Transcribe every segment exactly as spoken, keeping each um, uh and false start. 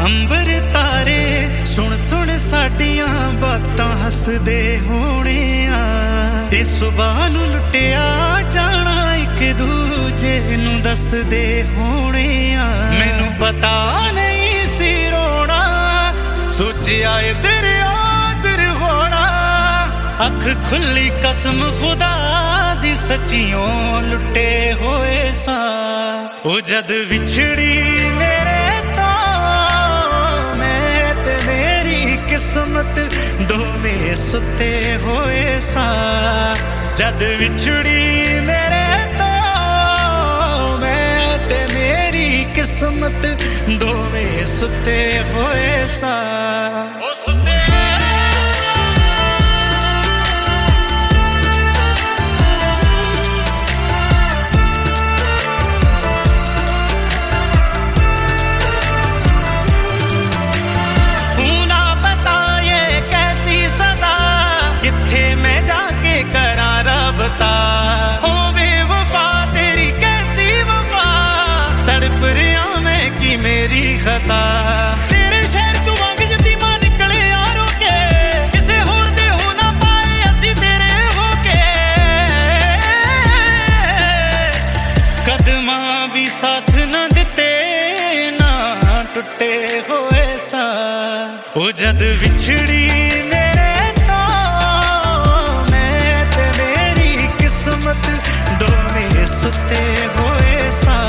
अंबर तारे सुन सुन साडियां बातां हसदे होणे आ ए सुबह नू लुटिया जाना इक दूजे नू दसदे होणे आ मैनू पता नहीं सी रोना सोचिया इधर आदर होना अख खुली कसम खुदा दी सच्चियों लुटे होए सा ओ जद विछड़ी मेरे तो मैं ते मेरी किस्मत दोवें सुते होए सा जद विछड़ी मेरे तो मैं ते मेरी किस्मत दोवें सुते होए सा ओ सुते मेरी खता तेरे शहर तू वांग यतीमा निकले यारो के किसे होर दे हो ना पाए असी तेरे होके कदमां भी साथ ना दिते ना टुटे होए सा ओ जद विछड़ी मेरे तो मैं ते मेरी किस्मत दोवें सुते होए सा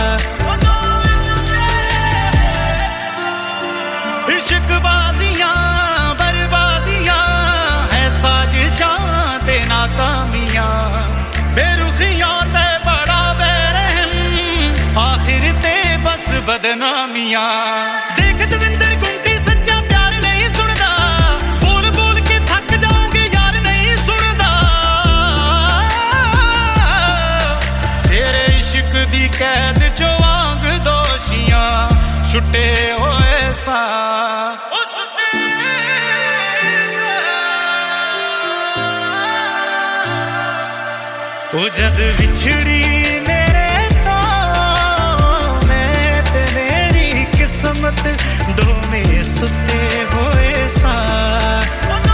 नाकामियां बेरुखियां ते बड़ा बेरहम आखिर ते बस बदनामियां देख दविंदर गुंटी सच्चा प्यार नहीं सुनदा बोल बोल के थक जाओगे यार नहीं सुनदा तेरे इश्क दी कैद चो वांग दोषियां छुटे होए सा ओ जद विछड़ी मेरे तो मैं ते मेरी किस्मत दोवें सुते होए सा